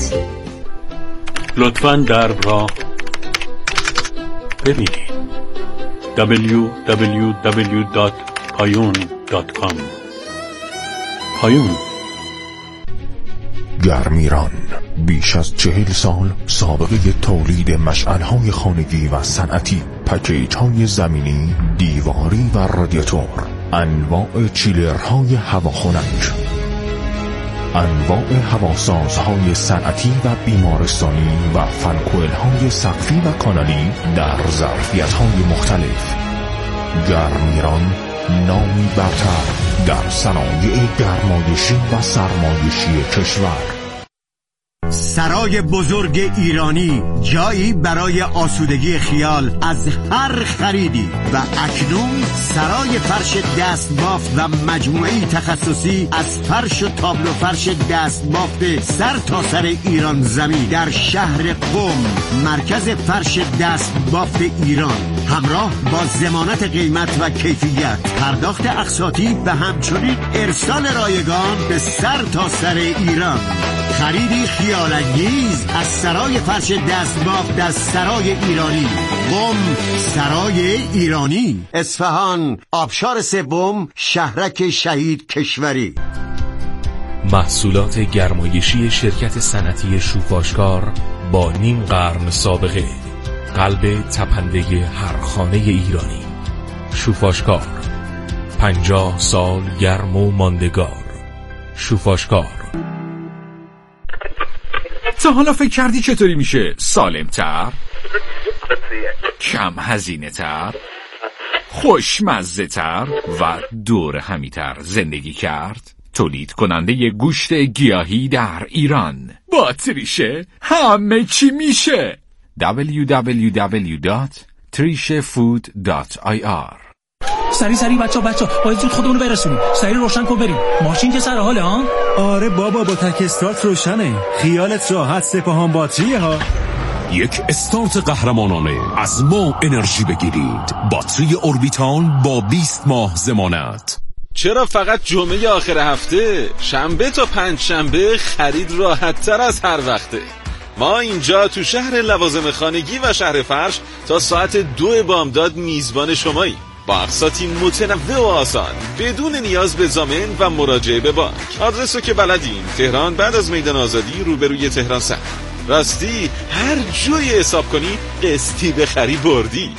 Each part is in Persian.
لطفاً درب را ببینید. www.payun.com پایون. گرمیران بیش از 40 سال سابقه تولید مشعل‌های خانگی و صنعتی، پکیج‌های زمینی، دیواری و رادیاتور، انواع چیلرهای هواخنک، انواع هواسازهای صنعتی و بیمارستانی و فنکوئل‌های سقفی و کانالی در ظرفیت‌های مختلف. گرمیران نامی برتر در صنایع گرمایشی و سرمایشی کشور. سرای بزرگ ایرانی، جایی برای آسودگی خیال از هر خریدی. و اکنون سرای فرش دستبافت و مجموعی تخصصی از فرش و تابلو فرش دستبافت سر تا سر ایران زمین در شهر قم، مرکز فرش دستبافت ایران، همراه با ضمانت قیمت و کیفیت، پرداخت اقساطی و همچنین ارسال رایگان به سر تا سر ایران. خریدی خیال‌انگیز از سرای فرش دستبافت در سرای ایرانی، قم، سرای ایرانی، اصفهان، آبشار سوم، شهرک شهید کشوری. محصولات گرمایشی شرکت صنعتی شوفاشکار با نیم قرن سابقه، قلب تپنده هر خانه ایرانی. شوفاشکار، 50 سال گرم و ماندگار. شوفاشکار. تا حالا فکر کردی چطوری میشه سالم‌تر، کم هزینه‌تر، خوشمزه‌تر و دور همی‌تر زندگی کرد؟ تولید کننده گوشت گیاهی در ایران با تریشه همه چی میشه. www.trishefood.ir. سری بچه باید زود خودمونو برسونیم. سری روشن کن بریم. ماشین که سر حاله ها؟ آره بابا، با تک استارت روشنه. خیالت راحت، سپاهان باتریه ها. یک استارت قهرمانانه از ما انرژی بگیرید. باتری اوربیتال با 20 ماه ضمانت. چرا فقط جمعه آخر هفته؟ شنبه تا پنجشنبه خرید راحت تر از هر وقته. ما اینجا تو شهر لوازم خانگی و شهر فرش تا ساعت 2 بامداد میزبان شماییم، با اقساطی متنوع و آسان بدون نیاز به ضامن و مراجعه به بانک. آدرسو که بلدین، تهران بعد از میدان آزادی روبروی تهران سر. راستی هر جوی حساب کنی قسطی بخری بردی.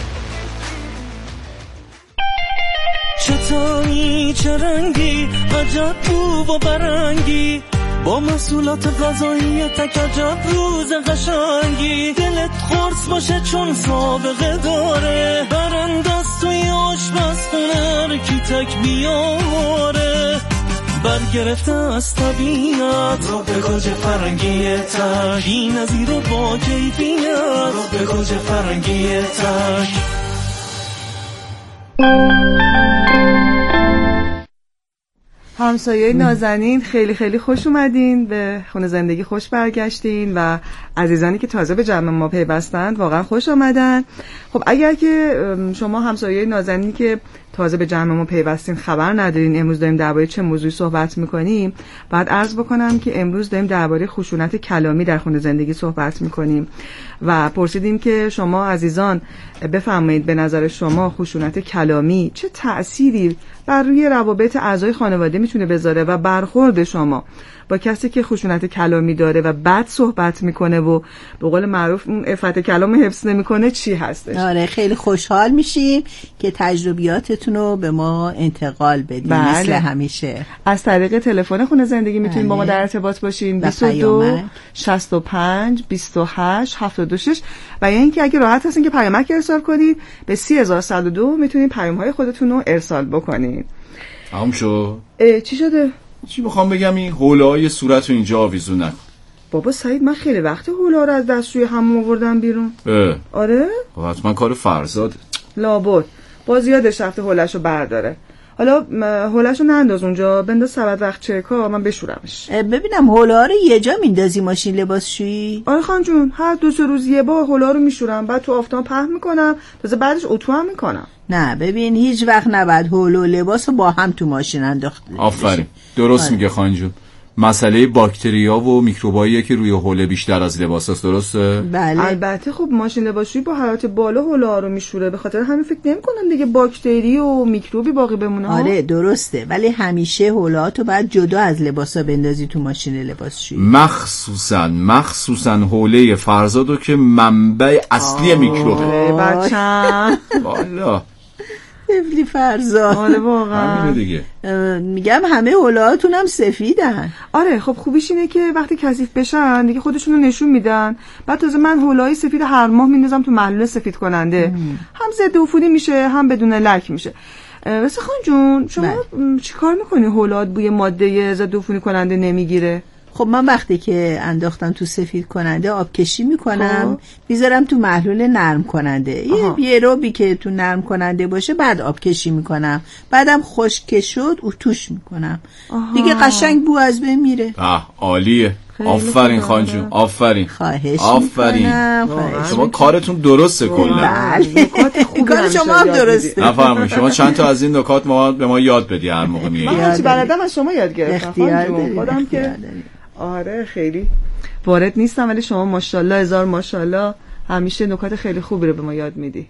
چطوری چه رنگی عجب بو و برنگی، با محصولات غذایی تک عجب روز قشنگی. دلت خورس باشه چون سابقه داره، برندست توی آشپزخونه کی تک بیاره. برگرفته از طبیعت رو به گوج فرنگی تک، بی نظیر و با کیفیت رو به گوج فرنگی تک. همسایه نازنین، خیلی خیلی خوش اومدین، به خونه زندگی خوش برگشتین و عزیزانی که تازه به جمع ما پیوستند واقعا خوش آمدن. خب اگر که شما همسایه نازنینی که تازه به جمع ما پیوستین خبر ندارین امروز داریم درباره چه موضوعی صحبت میکنیم، بعد عرض بکنم که امروز داریم درباره خشونت کلامی در خونه زندگی صحبت میکنیم و پرسیدیم که شما عزیزان بفرمایید به نظر شما خشونت کلامی چه تأثیری بر روی روابط اعضای خانواده میتونه بذاره و برخورد شما با کسی که خشونت کلامی داره و بد صحبت میکنه و به قول معروف اون عفت کلام حفظ نمیکنه چی هستش؟ آره خیلی خوشحال میشیم که تجربیاتتون رو به ما انتقال بدین. بله. مثل همیشه از طریق تلفن خونه زندگی میتونید با ما در ارتباط باشین. 22 65 28 76 و یا اینکه اگه راحت هستین که پیامک ارسال کنید به 30102 میتونید پیام‌های خودتون رو ارسال بکنید. تمام شد؟ چی شده؟ چی بخوام بگم، این حوله‌های صورت رو اینجا آویزون نکن. بابا سعید من خیلی وقت حوله رو از دستشوی حموم آوردم بیرون. آره؟ حتما کار فرزاد. لابد باز یادش رفته حوله‌شو برداره. حالا حوله‌شو ننداز اونجا، بنداز سبد وقت چکا من بشورمش. ببینم حوله رو یه جا میندازی ماشین لباسشویی؟ آره خان جون، هر 2-3 روز یه بار حوله رو میشورم، بعد تو آفتاب پهن میکنم، تازه بعدش اتو هم میکنم. نه ببین هیچ وقت نباید حوله و لباسو با هم تو ماشین انداخت. آفرین درست میگه خان جون. مسئله باکتریا و میکروباییه که روی حوله بیشتر از لباساست، درسته؟ بله. البته خب ماشین لباسشویی با حرارت بالا حوله رو میشوره، به خاطر همین فکر نمی‌کنم دیگه باکتری و میکروبی باقی بمونه. آره درسته، ولی همیشه حوله‌هاتو باید جدا از لباسا بندازی تو ماشین لباسشویی، مخصوصا حوله فرزادو که منبع اصلی میکروبه. بچه‌م والا طفلی فرزاد. آره واقعا دیگه. میگم همه حوله‌هاتون هم سفیدن. آره خب خوبیش اینه که وقتی کثیف بشن دیگه خودشونو نشون میدن. بعد تازه من حوله‌های سفید هر ماه میندازم تو محلول سفید کننده، هم ضد عفونی میشه هم بدون لک میشه. واسه خان جون شما چیکار میکنی حولهات بوی ماده ضد عفونی کننده نمیگیره؟ خب من وقتی که انداختم تو سفید کننده آب کشی میکنم، میذارم تو محلول نرم کننده. یه روبی که تو نرم کننده باشه بعد آب کشی میکنم، بعدم خشک شد اتوش میکنم. دیگه قشنگ بو از بین میره. عالیه. آفرین خان جون، آفرین. خواهش میکنم. شما کارتون درسته کلا. بله کار شما هم درسته. نفرمایید شما چند تا از این نکات به ما یاد بدی هر موقع میای. من هرچی بلدم از شما یاد گرفتم خودم که آره خیلی وارد نیستم، ولی شما ماشاءالله هزار ماشاءالله همیشه نکات خیلی خوبی رو به ما یاد میدی.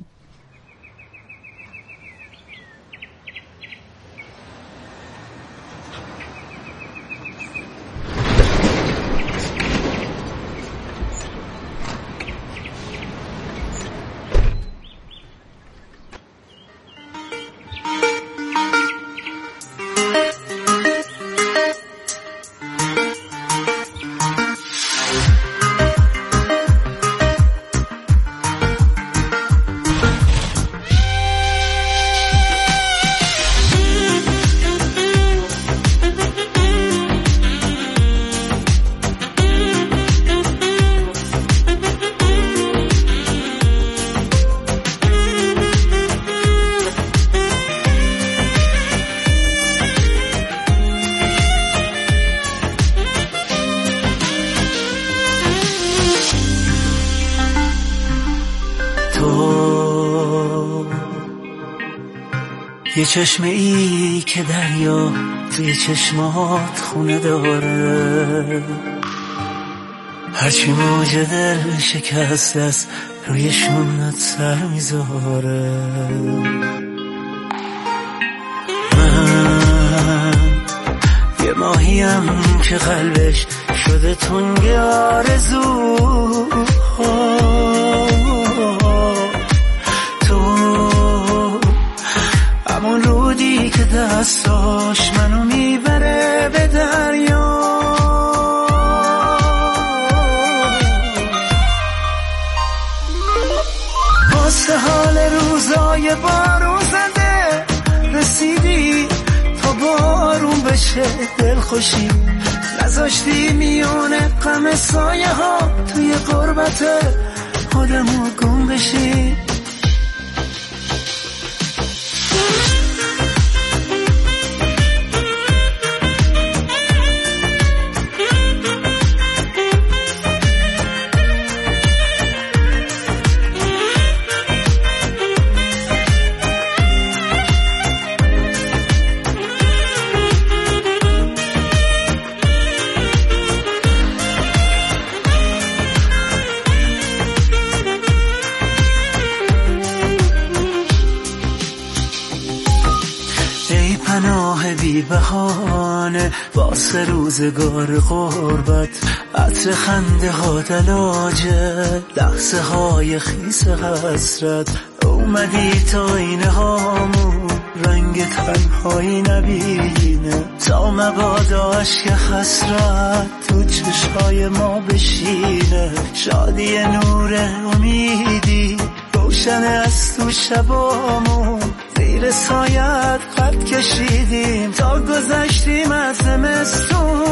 یه چشمه ای که دریا توی چشمات خونه داره، هرچی موج دل شکست است روی شونت سر میذاره. من یه ماهیم که قلبش شده تنگ آرزو، همون رودی که دستاش منو میبره به دریا. واسه حال روزای بارون زده رسیدی تا بارون بشه دل خوشی، نذاشتی میونه غم سایه ها توی غربت خودمو گم بشی. بی بهانه واسه روزگار غربت، عطر خنده ها دلاجه لحظه های خیس حسرت، اومدی تا اینه هامون رنگ تنهایی نبینه، تا مبادا عشق حسرت تو چشهای ما بشینه. شادی نور امیدی روشن از تو شبامون، زیر سایت خط کشیدیم تا گذشتیم از زمستون.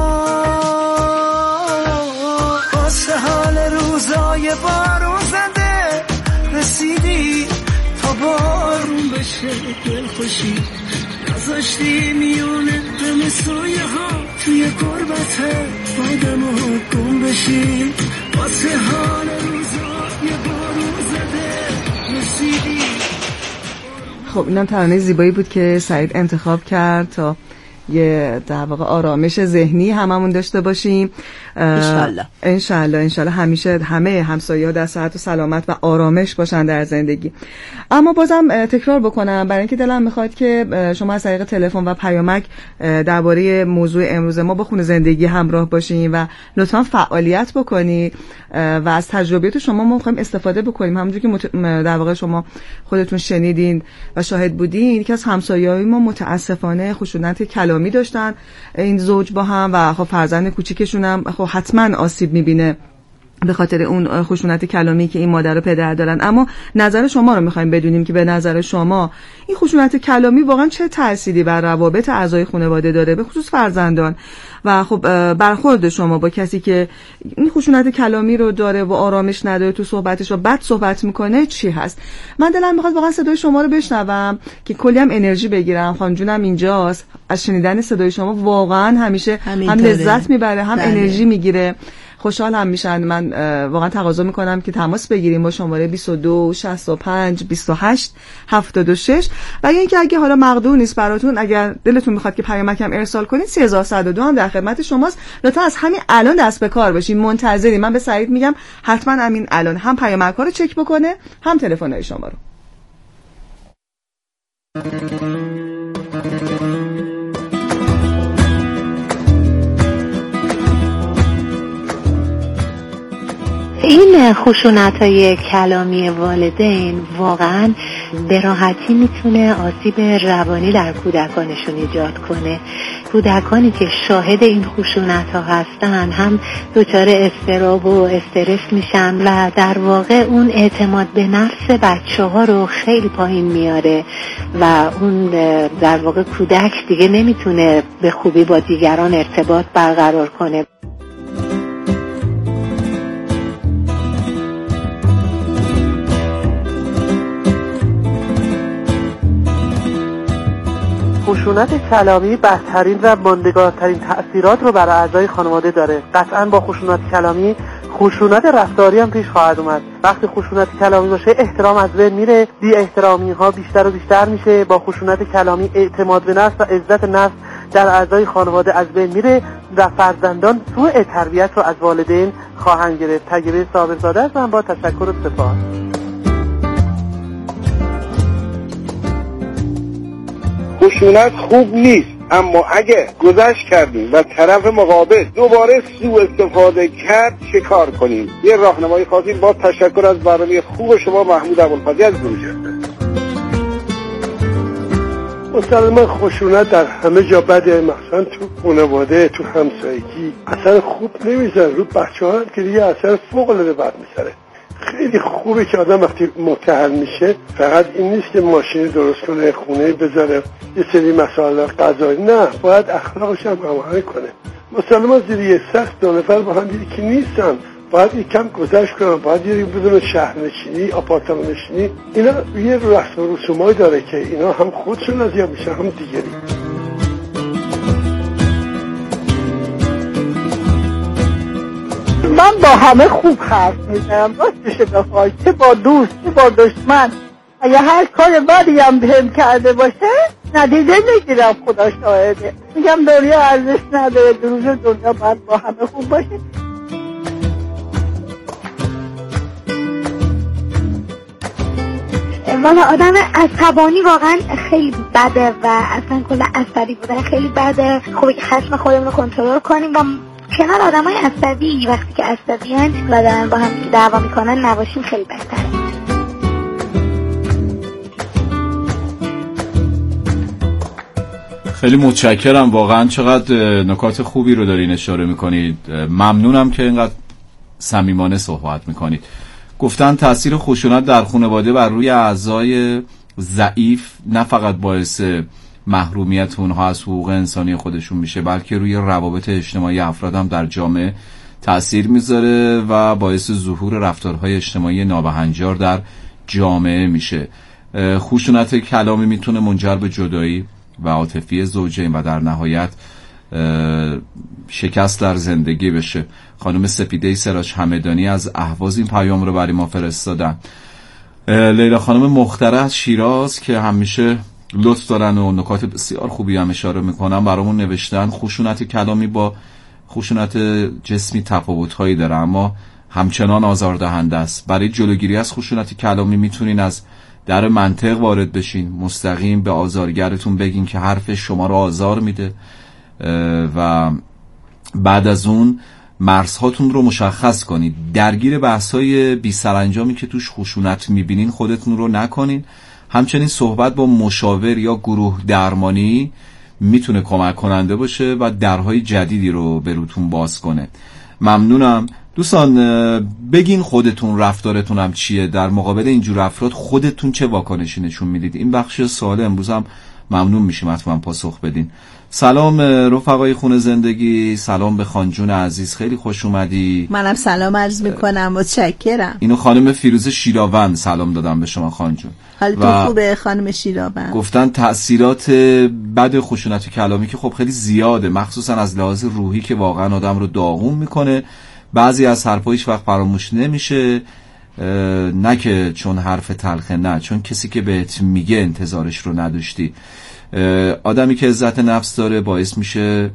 واسه حال روزای بارون زده رسیدی تا بارون بشه دل خوشی، نذاشتی میونه غم سایه ها توی غربت آدمو گم بشی. واسه حال روزای بارون زده رسیدی. خب اینم ترانه زیبایی بود که سعید انتخاب کرد تا یه در واقع آرامش ذهنی هممون داشته باشیم انشالله همیشه همه همسایه‌ها در صحت و سلامت و آرامش باشن در زندگی. اما بازم تکرار بکنم برای اینکه دلم میخواد که شما از طریق تلفن و پیامک درباره موضوع امروز ما با خونه زندگی همراه باشین و لطفا فعالیت بکنید و از تجربیات شما ما می‌خوایم استفاده بکنیم. همونجوری که در واقع شما خودتون شنیدین و شاهد بودین، یکی از همسایه‌های ما متاسفانه خشونت کلامی داشتن این زوج با هم و خب فرزند کوچیکشون هم خب حتما آسیب می‌بینه به خاطر اون خشونت کلامی که این مادر و پدر دارن. اما نظر شما رو می‌خوایم بدونیم که به نظر شما این خشونت کلامی واقعا چه تأثیری بر روابط اعضای خانواده داره، به خصوص فرزندان، و خب برخورد شما با کسی که این خشونت کلامی رو داره و آرامش نداره تو صحبتش و بد صحبت میکنه چی هست؟ من دلم میخواد واقعا صدای شما رو بشنوم که کلی هم انرژی بگیرم. خانم جونم اینجاست، از شنیدن صدای شما واقعا همیشه هم لذت میبره هم انرژی میگیره، خوشحال هم میشن. من واقعا تقاضا میکنم که تماس بگیریم با شماره 22 65 28 76 و اینکه اگه حالا مقدور نیست براتون، اگر دلتون میخواد که پیامکم ارسال کنید 3102 هم در خدمت شماست. لطفا از همین الان دست به کار باشین، منتظریم. من به سعید میگم حتما همین الان هم پیامک ها رو چک بکنه هم تلفن‌های شما رو. این خشونت‌های کلامی والدین واقعاً به راحتی میتونه آسیب روانی در کودکانشون ایجاد کنه. کودکانی که شاهد این خشونت‌ها هستن هم دچار اضطراب و استرس میشن و در واقع اون اعتماد به نفس بچه‌ها رو خیلی پایین میاره و اون در واقع کودک دیگه نمیتونه به خوبی با دیگران ارتباط برقرار کنه. خشونت کلامی بدترین و ماندگارترین تأثیرات رو برای اعضای خانواده داره. قطعاً با خشونت کلامی خشونت رفتاری هم پیش خواهد اومد. وقتی خشونت کلامی باشه احترام از بین میره، بی احترامی ها بیشتر و بیشتر میشه. با خشونت کلامی اعتماد به نفس و عزت نفس در اعضای خانواده از بین میره و فرزندان سوء تربیت رو از والدین خواهند گرفت. تجربه صابرزاده هستم، با تشکر و سپاس. خشونت خوب نیست، اما اگه گذشت کردیم و طرف مقابل دوباره سوء استفاده کرد چه کار کنیم؟ یه راهنمایی خواستیم. با تشکر از برنامه خوب شما. محمود ابوالفضلی از گروجه. مسلمان خشونت در همه جا بده، مثلا تو خانواده، تو همسایگی اثر خوب نمیذاره رو بچه‌ها که دیگه اثر فوق‌العاده بد میذاره. خیلی خوبه که آدم وقتی متحل میشه فقط این نیست که ماشین درست کنه، خونه بذاره، یه سری مسائل قضایی، نه، باید اخلاقش هم هماهنگ کنه. مسلمان زیر یه سقف دو نفر با هم دیگه که نیستن، باید یکم گذشت کنن، باید یه بدون شهرنشینی، آپارتمان نشینی. اینا یه رسم و رسومایی داره که اینا هم خودشون اذیت میشن هم دیگری. من با همه خوب حرف میزنم، راستش بخوای، چه با دوست چه با دشمن. اگه هر کار بدی هم بهم کرده باشه نتیجه نگیرم، خدا شاهده. میگم دنیا ارزش نداره، روز دنیا باید با همه خوب باشه. والا آدم عصبانی واقعا خیلی بده و اصلا کل عصبی بودن خیلی بده. خوبه که خشم خودمون رو کنترل کنیم و کنار آدمای عصبی وقتی که عصبیان و دارن با هم دعوا میکنن نباشیم، خیلی بهتره. خیلی متشکرم، واقعا چقدر نکات خوبی رو دارین اشاره میکنید. ممنونم که اینقدر صمیمانه صحبت میکنید. گفتن تأثیر خشونت در خانواده بر روی اعضای ضعیف نه فقط باعث محرومیت اونها از حقوق انسانی خودشون میشه، بلکه روی روابط اجتماعی افراد هم در جامعه تأثیر میذاره و باعث ظهور رفتارهای اجتماعی نابهنجار در جامعه میشه. خشونت کلامی میتونه منجر به جدایی و عاطفی زوجین و در نهایت شکست در زندگی بشه. خانم سپیده سراج همدانی از اهواز این پیام رو برای ما فرستادن. لیلا خانم مختره از شیراز که همیشه لطف دارن و نکات بسیار خوبی هم اشاره میکنن. برامون نوشتن خشونت کلامی با خشونت جسمی تفاوت‌هایی داره اما همچنان آزاردهنده است. برای جلوگیری از خشونت کلامی میتونین از در منطق وارد بشین، مستقیم به آزارگرتون بگین که حرف شما رو آزار میده و بعد از اون مرزهاتون رو مشخص کنید. درگیر بحث‌های بی سرانجامی که توش خشونت میبینین خودتون رو نکنین. همچنین صحبت با مشاور یا گروه درمانی میتونه کمک کننده باشه و درهای جدیدی رو به روتون باز کنه. ممنونم. دوستان بگین خودتون رفتارتون هم چیه، در مقابل اینجور افراد خودتون چه واکنشی نشون میدید. این بخش سوال امروز هم ممنون میشیم حتما پاسخ بدین. سلام رفقای خونه زندگی، سلام به خانجون عزیز، خیلی خوش اومدی. منم سلام عرض میکنم، متشکرم. اینو خانم فیروز شیراوند سلام دادم به شما خانجون. حالتون خوبه خانم شیراوند؟ گفتن تأثیرات بد خشونت کلامی که خب خیلی زیاده، مخصوصا از لحاظ روحی که واقعا آدم رو داغون میکنه. بعضی از حرفا هیچ وقت فراموش نمیشه، نه که چون حرف تلخه، نه چون کسی که بهت میگه انتظارش رو نداشتی. آدمی که عزت نفس داره باعث میشه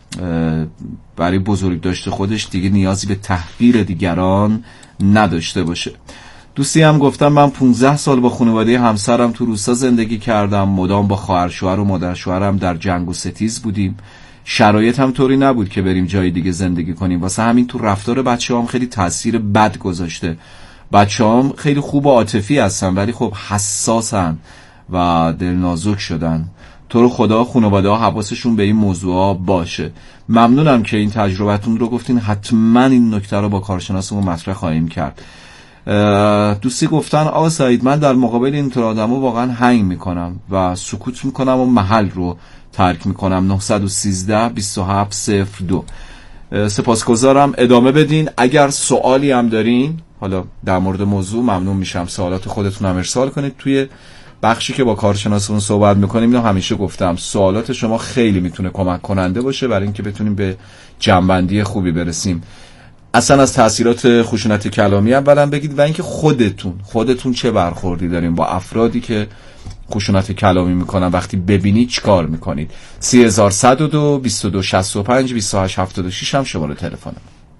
برای بزرگ داشته خودش دیگه نیازی به تحقیر دیگران نداشته باشه. دوستی هم گفتم من 15 سال با خانواده همسرم تو روستا زندگی کردم، مدام با خواهر شوهر و مادر شوهرم در جنگ و ستیز بودیم. شرایط هم طوری نبود که بریم جای دیگه زندگی کنیم، واسه همین تو رفتار بچه‌هام خیلی تاثیر بد گذاشته. بچه‌هام خیلی خوب و عاطفی هستن ولی خب حساسن و دلنازک شدن. تو رو خدا خانواده ها حواسشون به این موضوع باشه. ممنونم که این تجربتون رو گفتین، حتما این نکته رو با کارشناسمون مطرح خواهیم کرد. دوستی گفتن آقا سعید من در مقابل اینطور آدمو واقعا هنگ میکنم و سکوت میکنم و محل رو ترک میکنم. 913 2702. سپاسگزارم، ادامه بدین. اگر سوالی هم دارین حالا در مورد موضوع ممنون میشم سوالات خودتون هم ارسال کنید. توی بخشی که با کارشناسمون صحبت میکنیم اینو همیشه گفتم سوالات شما خیلی میتونه کمک کننده باشه برای اینکه بتونیم به جنبندی خوبی برسیم. اصلا از تاثیرات خشونت کلامی اولا بگید و اینکه خودتون چه برخوردی دارین با افرادی که خشونت کلامی میکنن، وقتی ببینید چیکار میکنید. 3102 2265 2876 هم شماره تلفنم.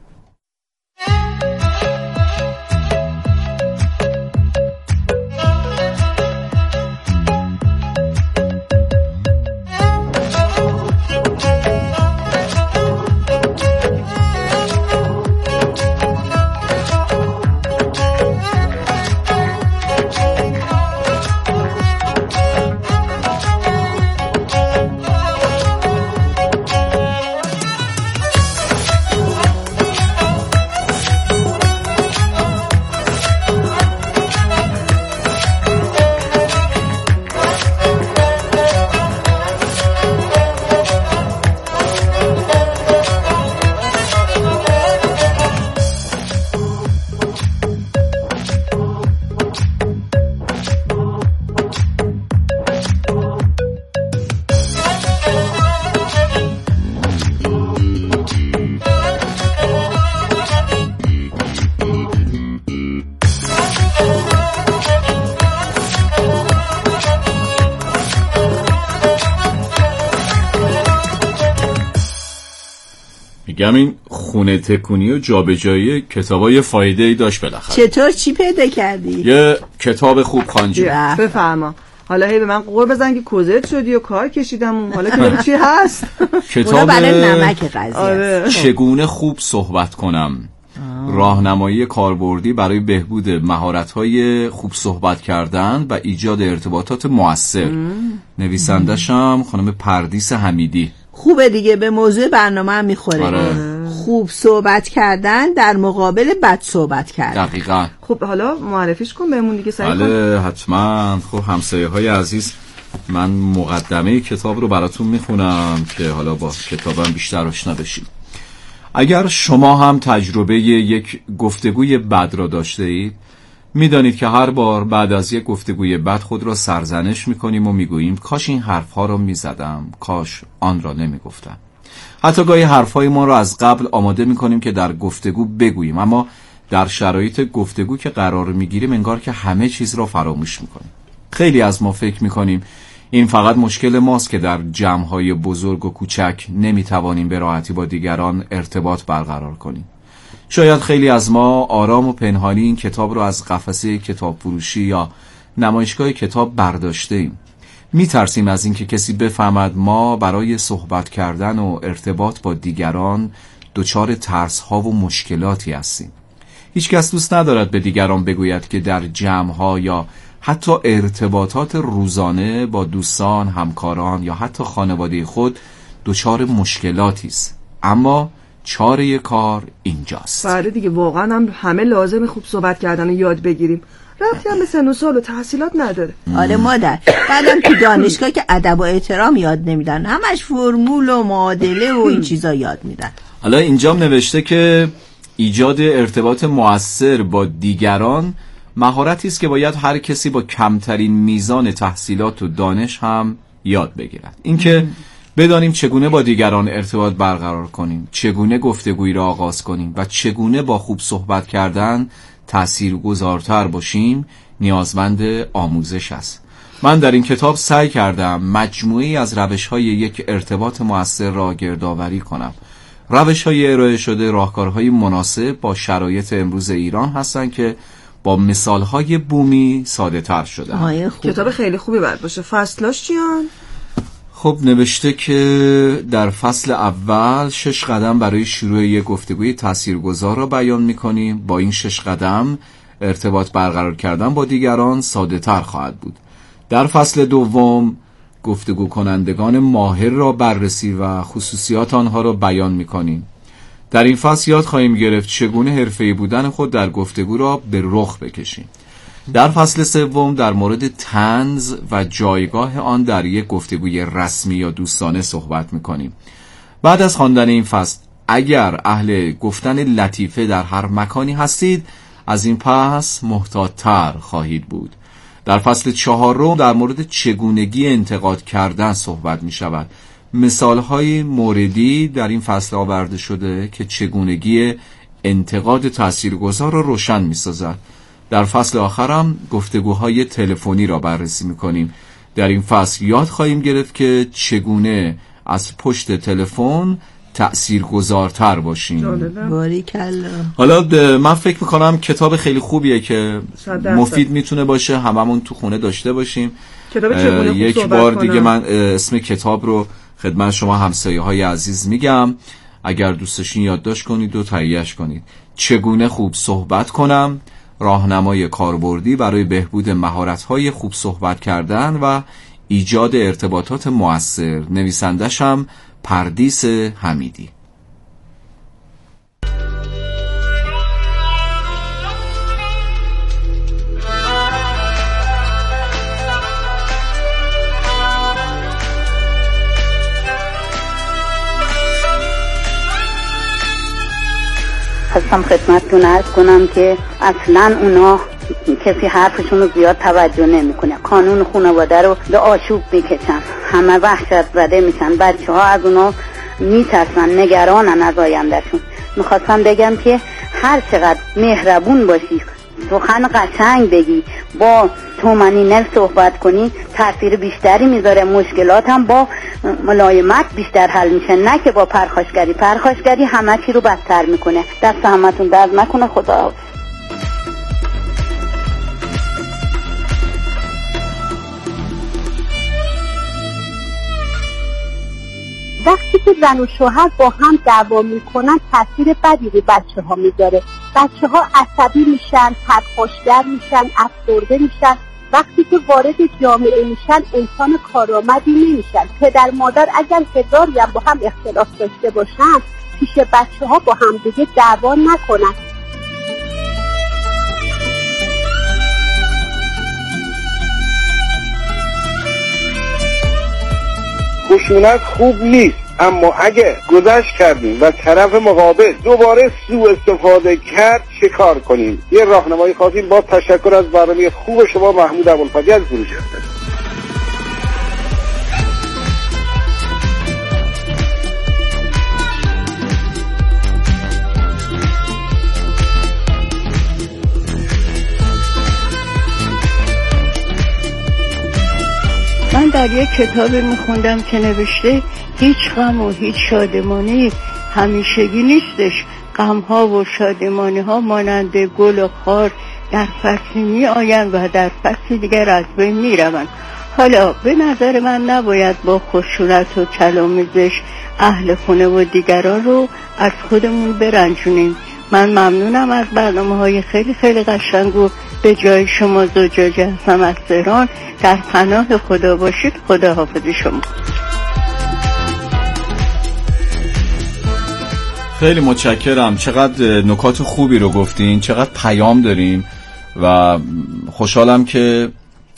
میگم این خونه تکونی و جابجایی کتابای فایده‌ای داشت بالاخره. چطور چی پیدا کردی؟ یه کتاب خوب خانجون. بفرما. حالا هی به من قور بزن که کوزت شدی و کار کشیدم، حالا که چی هست؟ کتاب نمک قضیه. چگونه خوب صحبت کنم، راهنمایی کاربردی برای بهبود مهارت‌های خوب صحبت کردن و ایجاد ارتباطات مؤثر. نویسندش هم خانم پردیس حمیدی. خوبه دیگه، به موضوع برنامه هم میخوره. خوب صحبت کردن در مقابل بد صحبت کردن. دقیقاً. خب حالا معرفیش کن بهمون دیگه سعی کن. بله حتما. خب همسایه های عزیز، من مقدمه کتاب رو براتون میخونم که حالا با کتابم بیشتر آشنا بشیم. اگر شما هم تجربه یک گفتگوی بد را داشته اید، میدانید که هر بار بعد از یک گفتگوی بد خود را سرزنش میکنیم و میگوییم کاش این حرفها را میزدم، کاش آن را نمیگفتم. حتی گاهی حرفهای ما را از قبل آماده میکنیم که در گفتگو بگوییم، اما در شرایط گفتگو که قرار میگیریم انگار که همه چیز را فراموش میکنیم. خیلی از ما فکر میکنیم این فقط مشکل ماست که در جمع‌های بزرگ و کوچک نمیتوانیم به راحتی با دیگران ارتباط برقرار کنیم. شاید خیلی از ما آرام و پنهانی این کتاب رو از قفسه کتاب فروشی یا نمایشگاه کتاب برداشته ایم. میترسیم از اینکه کسی بفهمد ما برای صحبت کردن و ارتباط با دیگران دچار ترس‌ها و مشکلاتی هستیم. هیچ کس دوست ندارد به دیگران بگوید که در جمع‌ها یا حتی ارتباطات روزانه با دوستان، همکاران یا حتی خانواده خود دچار مشکلاتی است. اما چاره کار اینجاست. بله دیگه، واقعا همه لازمه خوب صحبت کردن و یاد بگیریم. ربطی هم به سن و سال و تحصیلات نداره. آره مادر، بعدم تو دانشگاه که ادب و احترام یاد نمیدن، همش فرمول و معادله و این چیزا یاد میدن. حالا اینجام نوشته که ایجاد ارتباط مؤثر با دیگران مهارتی است که باید هر کسی با کمترین میزان تحصیلات و دانش هم یاد بگیرد. اینکه بدانیم چگونه با دیگران ارتباط برقرار کنیم، چگونه گفتگویی را آغاز کنیم و چگونه با خوب صحبت کردن تاثیرگذارتر باشیم نیازمند آموزش است. من در این کتاب سعی کردم مجموعی از روش‌های یک ارتباط مؤثر را گردآوری کنم. روش‌های ارائه شده راهکارهای مناسب با شرایط امروز ایران هستند که با مثال‌های بومی ساده‌تر شده. کتاب خیلی خوبی باید باشه. فصلاش چیان؟ خب نوشته که در فصل اول 6 قدم برای شروع یک گفتگوی تاثیرگذار را بیان می‌کنیم. با این 6 قدم ارتباط برقرار کردن با دیگران ساده‌تر خواهد بود. در فصل دوم گفتگو کنندگان ماهر را بررسی و خصوصیات آنها را بیان می‌کنیم. در این فصل یاد خواهیم گرفت چگونه حرفه‌ای بودن خود در گفتگو را به رخ بکشیم. در فصل سوم در مورد طنز و جایگاه آن در یک گفتگوی رسمی یا دوستانه صحبت می‌کنیم. بعد از خواندن این فصل اگر اهل گفتن لطیفه در هر مکانی هستید، از این پس محتاط‌تر خواهید بود. در فصل 4 در مورد چگونگی انتقاد کردن صحبت می‌شود. مثال‌های موردی در این فصل آورده شده که چگونگی انتقاد تاثیرگذار را روشن می‌سازد. در فصل آخرم گفتگوهای تلفنی را بررسی می‌کنیم. در این فصل یاد خواهیم گرفت که چگونه از پشت تلفن تأثیرگذارتر باشیم. باریکلا. حالا من فکر می‌کنم کتاب خیلی خوبیه که مفید میتونه باشه، هممون تو خونه داشته باشیم. یک بار دیگه من اسم کتاب رو خدمت شما همسایه‌های عزیز میگم، اگر دوست داشتین یادداشت کنید و تهیه‌اش کنید. چگونه خوب صحبت کنم، راهنمای کاربردی برای بهبود مهارت‌های خوب صحبت کردن و ایجاد ارتباطات مؤثر. نویسندش هم پردیس حمیدی. خواستم خدمتتون عرض کنم که اصلا اونا کسی حرفشون رو زیاد توجه نمیکنه. قانون خانواده رو به آشوب میکشن، همه وحشت زده میشن، بچه ها از اونا میترسن، نگرانن از آیندهشون. میخواستم بگم که هر چقدر مهربون باشی، سخن قشنگ بگی، با تومنینه صحبت کنی، تاثیر بیشتری میذاره. مشکلات هم با ملایمت بیشتر حل میشه، نه که با پرخاشگری همه چی رو بدتر میکنه. دست همتون درد نکنه. خدا وقتی که زن و شوهر با هم دعوا میکنن تاثیر بدی رو بچه ها میذاره. بچه ها عصبی میشن، پرخاشگر میشن، افسرده میشن. وقتی که وارد جامعه میشن انسان کارآمدی نمیشن. پدر مادر اگر هزاری هم با هم اختلاف داشته باشن، پیش بچه ها با هم دیگه دعوا نکنن. خشونت خوب نیست، اما اگه گذشت کردیم و طرف مقابل دوباره سوء استفاده کرد چه کار کنیم؟ یه راهنمایی خواستیم. با تشکر از برنامه خوب شما. محمود ابوالفضلی از فروشنده. من در یک کتاب میخوندم که نوشته هیچ غم و هیچ شادمانی همیشگی نیستش. غمها و شادمانی ها مانند گل و خار در فصلی می آیند و در فصل دیگر از بین می روند. حالا به نظر من نباید با خشونت و کلامیزش اهل خونه و دیگران رو از خودمون برنجونیم. من ممنونم از برنامه‌های خیلی خیلی قشنگ و به جای شما زجاجه هستم از تهران. در پناه خدا باشید. خدا حافظ شما. خیلی متشکرم. چقدر نکات خوبی رو گفتین، چقدر پیام داریم و خوشحالم که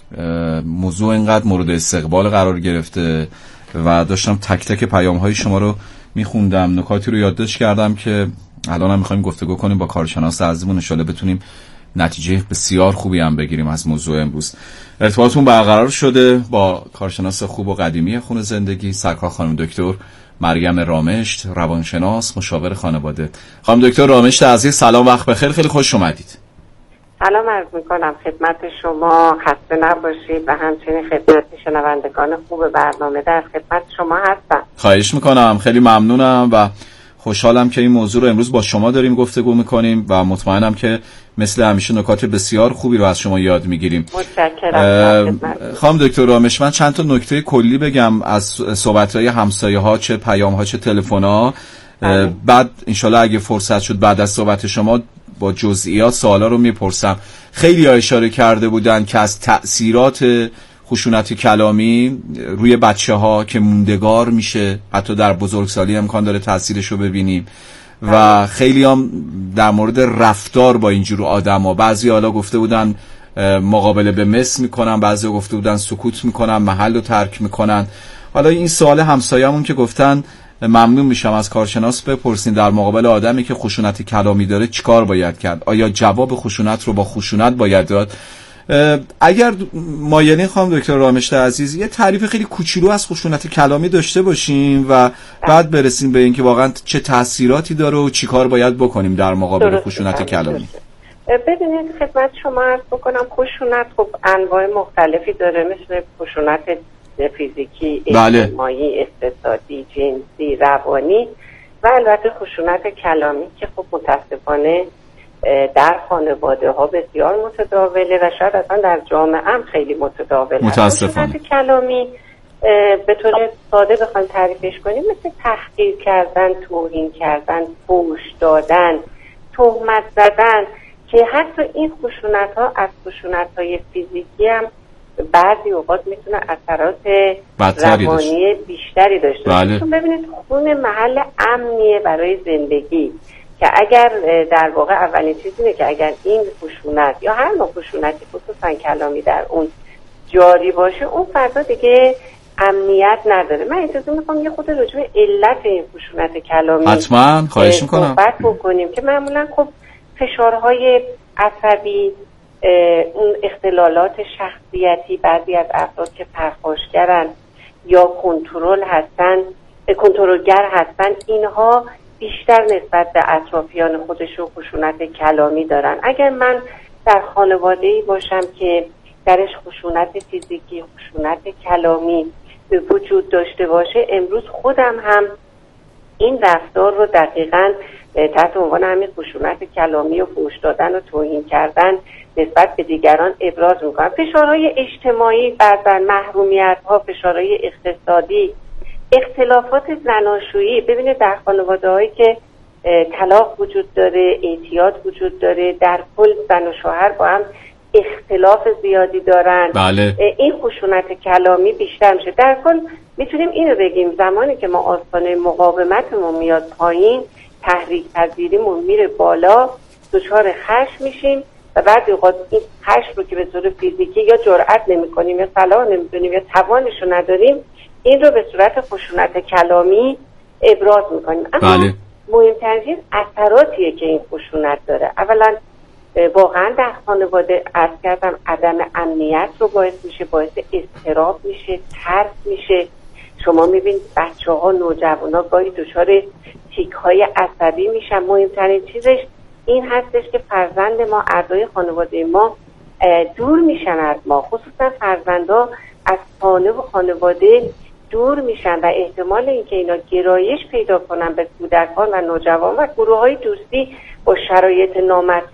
موضوع اینقدر مورد استقبال قرار گرفته و داشتم تک تک پیام های شما رو میخوندم، نکاتی رو یادداشت کردم که الان هم میخوایم گفتگو کنیم با کارشناس عزیزمون، ان شاءالله بتونیم نتیجه بسیار خوبی هم بگیریم از موضوع امروز. ارتباطمون برقرار شده با کارشناس خوب و قدیمی خون زندگی، سرکار خانم دکتر مریم رامشت، روانشناس، مشاور خانواده. خانم دکتر رامشت عزیز سلام، وقت بخیر، خیلی خوش اومدید. سلام عرض میکنم خدمت شما، خسته نباشید و همچنین خدمت شنوندگان خوب برنامه در خدمت شما هستم. خواهش میکنم، خیلی ممنونم و خوشحالم که این موضوع رو امروز با شما داریم گفتگو میکنیم و مطمئنم که مثل همیشه نکات بسیار خوبی رو از شما یاد میگیریم. متشکرم. خانم دکتر رامشت، من چند تا نکته کلی بگم از صحبت‌های همسایه‌ها، چه پیام‌ها چه تلفن‌ها، بعد انشالله اگه فرصت شد بعد از صحبت شما با جزئیات سوالا رو میپرسم. خیلی ها اشاره کرده بودن که از تأثیرات خشونت کلامی روی بچه‌ها که موندگار میشه، حتی در بزرگسالی امکان داره تأثیرش رو ببینیم و خیلی هم در مورد رفتار با اینجور آدم‌ها، بعضی حالا گفته بودن مقابله به مس میکنن، بعضی گفته بودن سکوت میکنن، محل رو ترک میکنن. حالا این سوال همسایه‌مون که گفتن ممنون میشم از کارشناس بپرسین در مقابل آدمی که خشونت کلامی داره چیکار باید کرد؟ آیا جواب خشونت رو با خشونت باید داد؟ اگر مایلین خانم دکتر رامشت عزیز یه تعریف خیلی کوچولو از خشونت کلامی داشته باشیم و بعد برسیم به اینکه واقعا چه تأثیراتی داره و چیکار باید بکنیم در مقابل خشونت کلامی. ببینید خدمت شما عرض بکنم، خشونت خب انواع مختلفی داره، مثل خشونت فیزیکی، اجتماعی، اقتصادی، جنسی، روانی و البته خشونت کلامی که خب متاسفانه در خانواده ها بسیار متداوله و شاید اصلا در جامعه هم خیلی متداوله. متاسفانه خشونت کلامی به طور ساده بخوایم تعریفش کنیم مثل تحقیر کردن، توهین کردن، فحش دادن، تهمت زدن که حتی این خشونت ها از خشونت های فیزیکی هم بعضی اوقات میتونه اثرات روانی بیشتری داشته باشه. چون ببینید خون محل امنیه برای زندگی که اگر در واقع اولین چیزی اینه که اگر این خشونت یا هر نوع خشونتی خصوصا کلامی در اون جاری باشه، اون فضا دیگه امنیت نداره. من اجازه میخوام یه خود راجع به علت این خشونت کلامی حتما خواهش میکنم صحبت بکنیم که معمولا خب فشارهای عصبی، اون اختلالات شخصیتی، بعضی از افراد که پرخاشگرن یا کنترلگر هستن، اینها بیشتر نسبت به اطرافیان خودشون خشونت کلامی دارن. اگر من در خانواده‌ای باشم که درش خشونت فیزیکی، خشونت کلامی وجود داشته باشه، امروز خودم هم این رفتار رو دقیقاً تحت عنوان همین خشونت کلامی و فحش دادن و توهین کردن نسبت به دیگران ابراز میکنم. فشارهای اجتماعی، بعضا محرومیت‌ها، فشارهای اقتصادی، اختلافات زناشویی. ببینید در خانواده‌هایی که طلاق وجود داره، اعتیاد وجود داره، در کل زن و شوهر با هم اختلاف زیادی دارن، بله. این خشونت کلامی بیشتر میشه. در کل میتونیم اینو بگیم زمانی که ما آستانه مقاومتمون میاد پایین، تحریک پذیریمون میره بالا، دچار خشم میشیم و بعد اوقات این خشم رو که به طور فیزیکی یا جرأت نمی‌کنیم یا صلاح نمی‌دونیم یا توانش رو نداریم، این رو به صورت خشونت کلامی ابراز می‌کنیم. اما بله. مهمترین چیز اثراتیه که این خشونت داره. اولا واقعا در خانواده عرض کردم عدم امنیت رو باعث میشه، باعث اضطراب میشه، ترس میشه. شما میبینید بچه‌ها، نوجوانا گاهی دچار تیک‌های عصبی میشن. مهمترین چیزش این هستش که فرزند ما، اعضای خانواده ما دور میشن از ما، خصوصا فرزندا از خانه و خانواده دور میشن و احتمال اینکه اینا گرایش پیدا کنن به کودکان و نوجوان و گروه‌های دوستی با شرایط نامطلوب